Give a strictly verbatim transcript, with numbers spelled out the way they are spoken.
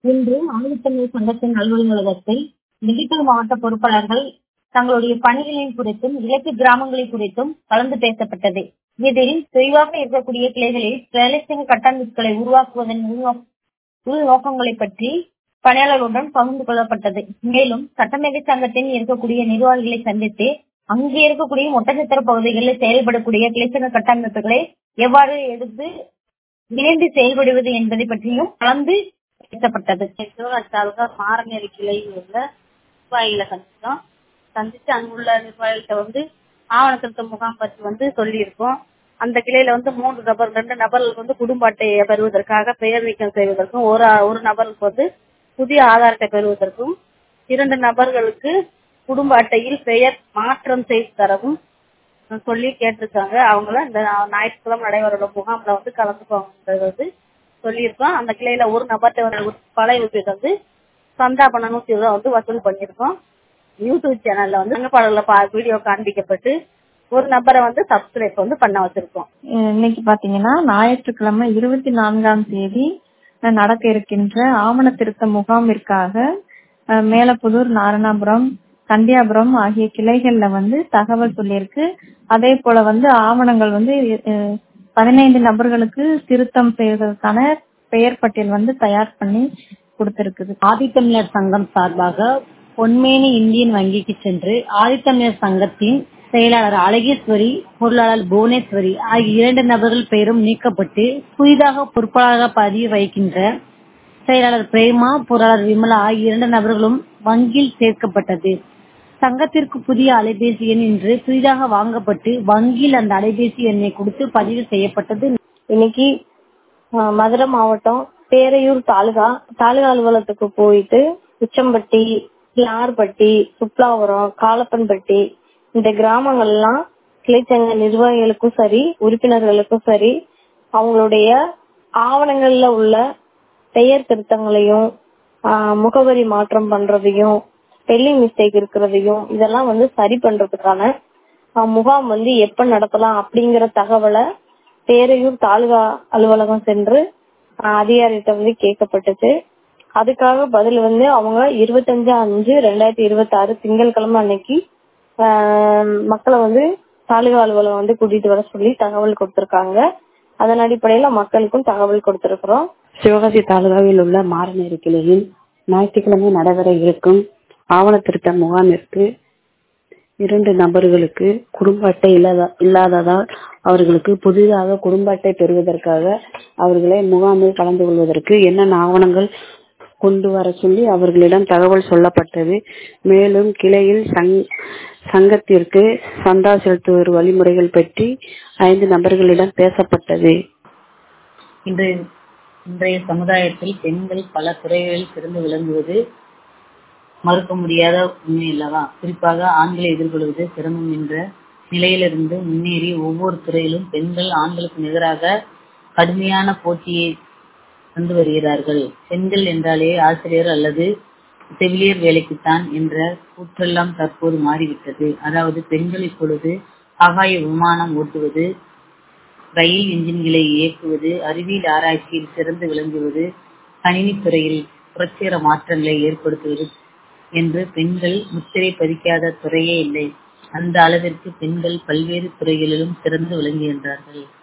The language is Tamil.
இன்று ஆதித்தமிழ் சங்கத்தின் அலுவலகத்தில் திண்டுக்கல் மாவட்ட பொறுப்பாளர்கள் தங்களுடைய பணிகளின் குறித்தும் இலக்கு கிராமங்களை குறித்தும் கலந்து பேசப்பட்டது. இதில் தெளிவாக இருக்கக்கூடிய கிளைகளில் வேலைச்சங்க கட்டமைப்புகளை உருவாக்குவதன் உள் நோக்கங்களை பற்றி பணியாளர்களுடன் பகிர்ந்து கொள்ளப்பட்டது. மேலும் சட்டமேதை சங்கத்தின் இருக்கக்கூடிய நிர்வாகிகளை சந்தித்து அங்கே இருக்கக்கூடிய ஒட்டச்சத்திர பகுதிகளில் செயல்படக்கூடிய கிளைச்சங்க கட்டமைப்புகளை எவ்வாறு எடுத்து இணைந்து செயல்படுவது என்பதை பற்றியும் கலந்து பேசப்பட்டது. மாரநேரி கிளையில் உள்ள நிர்வாகிகளை சந்தித்தோம். சந்திச்சு அங்குள்ள நிர்வாகிகிட்ட வந்து ஆவண திருத்த முகாம் பற்றி வந்து சொல்லியிருக்கோம். அந்த கிளையில வந்து மூன்று நபர் ரெண்டு நபர்களுக்கு வந்து குடும்ப அட்டையை பெறுவதற்காக பெயர் நீக்கம் செய்வதற்கும், ஒரு ஒரு நபருக்கு வந்து புதிய ஆதார் அட்டை பெறுவதற்கும், இரண்டு நபர்களுக்கு குடும்ப அட்டையில் பெயர் மாற்றம் செய்து தரவும் சொல்லி கேட்டிருக்காங்க. அவங்கள இந்த ஞாயிற்றுக்கிழமை நடைபெற முகாம்ல வந்து கலந்துக்குவாங்க வந்து சொல்லியிருக்கோம். அந்த கிளையில ஒரு நபர்கிட்ட பழைய உறுப்பினர் வந்து சந்தா பணம் நூத்தி ரூபாய் வந்து வசூல் பண்ணியிருக்கோம். யூடியூப் சேனல்ல வந்து அங்கப்பாடல வீடியோ காண்பிக்கப்பட்டு ஒரு நபரை வந்து சப்ஸ்கிரைப் வந்து பண்ண வச்சிருக்கோம். இன்னைக்கு பாத்தீங்கன்னா ஞாயிற்றுக்கிழமை இருபத்தி நான்காம் தேதி நடக்க இருக்கின்ற ஆவண திருத்த முகாமிற்காக மேலப்புதூர், நாரணாபுரம், கண்டியாபுரம் ஆகிய கிளைகள்ல வந்து தகவல் சொல்லியிருக்கு. அதே போல வந்து ஆவணங்கள் வந்து பதினைந்து நபர்களுக்கு திருத்தம் செய்வதற்கான பெயர் பட்டியல் வந்து தயார் பண்ணி கொடுத்திருக்குது. ஆதித்தமிழர் சங்கம் சார்பாக பொன்மேனி இந்தியன் வங்கிக்கு சென்று ஆதித்தமிழர் சங்கத்தின் செயலாளர் அழகேஸ்வரி, பொருளாளர் புவனேஸ்வரி ஆகிய இரண்டு நபர்கள் பெயரும் நீக்கப்பட்டு புதிதாக பொறுப்பாளராக பதிவு வைக்கின்ற செயலாளர் பிரேமா, பொருளாளர் விமலா ஆகிய இரண்டு நபர்களும் வங்கியில் சேர்க்கப்பட்டது. சங்கத்திற்கு புதிய அலைபேசி எண் இன்று புதிதாக வாங்கப்பட்டு வங்கியில் அந்த அலைபேசி எண்ணை கொடுத்து பதிவு செய்யப்பட்டது. இன்னைக்கு மதுரை மாவட்டம் பேரையூர் தாலுகா தாலுகா அலுவலகத்துக்கு போயிட்டு உச்சம்பட்டி, கிளார்பட்டி, சுப்லாவரம், காலப்பன்பட்டி இந்த கிராமங்கள்லாம் கிளைச்சங்க நிர்வாகிகளுக்கும் சரி, உறுப்பினர்களுக்கும் சரி, அவங்களுடைய ஆவணங்கள்ல உள்ள பெயர் திருத்தங்களையும் முகவரி மாற்றம் பண்றதையும் ஸ்பெல்லிங் மிஸ்டேக் இருக்கிறதையும் இதெல்லாம் வந்து சரி பண்றதுக்கான முகாம் வந்து எப்ப நடத்தலாம் அப்படிங்கிற தகவலை பேரையூர் தாலுகா அலுவலகம் சென்று அதிகாரிகிட்ட வந்து கேட்கப்பட்டது. அதுக்காக பதில் வந்து அவங்க இருபத்தஞ்சு அஞ்சு ரெண்டாயிரத்தி இருபத்தி ஆறு திங்கட்கிழமை அன்னைக்கு மக்களை வந்து தாலுகா அலுவலகம் வந்து கூட்டிட்டு வர சொல்லி தகவல் கொடுத்திருக்காங்க. அதன் அடிப்படையில மக்களுக்கும் தகவல் கொடுத்திருக்கிறோம். சிவகாசி தாலுகாவில் உள்ள மாரநேரி கிளையில் ஞாயிற்றுக்கிழமை நடைபெற இருக்கும் ஆவண திருத்த முகாமிற்கு இரண்டு நபர்களுக்கு குடும்ப அட்டை இல்லாத இல்லாததால் அவர்களுக்கு புதிதாக குடும்ப அட்டை பெறுவதற்காக அவர்களை முகாமில் கலந்து கொள்வதற்கு என்னென்ன ஆவணங்கள் கொண்டு வர சொல்லி அவர்களிடம் தகவல் சொல்லப்பட்டது. மேலும் கிளையில் சங்கத்திற்கு சந்தா செலுத்துவோர் வழிமுறைகள் பற்றி ஐந்து நபர்களிடம் பேசப்பட்டது. இன்று இன்றைய சமுதாயத்தில் பெண்கள் பல துறைகளில் சிறந்து விளங்குவது மறுக்க முடியாத உண்மை அல்லவா? குறிப்பாக ஆண்களை எதிர்கொள்வது சிரமம் என்ற நிலையிலிருந்து முன்னேறி ஒவ்வொரு துறையிலும் பெண்கள் ஆண்களுக்கு நிகராக கடுமையான போட்டியை தந்து வருகிறார்கள். பெண்கள் என்றாலே ஆசிரியர் அல்லது செவிலியர் வேலைக்குத்தான் என்ற கூற்றெல்லாம் தற்போது மாறிவிட்டது. அதாவது பெண்கள் இப்பொழுது ஆகாய விமானம் ஓட்டுவது, ரயில் என்ஜின்களை இயக்குவது, அறிவியல் ஆராய்ச்சியில் சிறந்து விளங்குவது, கணினி துறையில் புரட்சிகர மாற்றங்களை ஏற்படுத்துவது என்று பெண்கள் முத்திரை பதிக்காத துறையே இல்லை. அந்த அளவிற்கு பெண்கள் பல்வேறு துறைகளிலும் சிறந்து விளங்குகின்றார்கள்.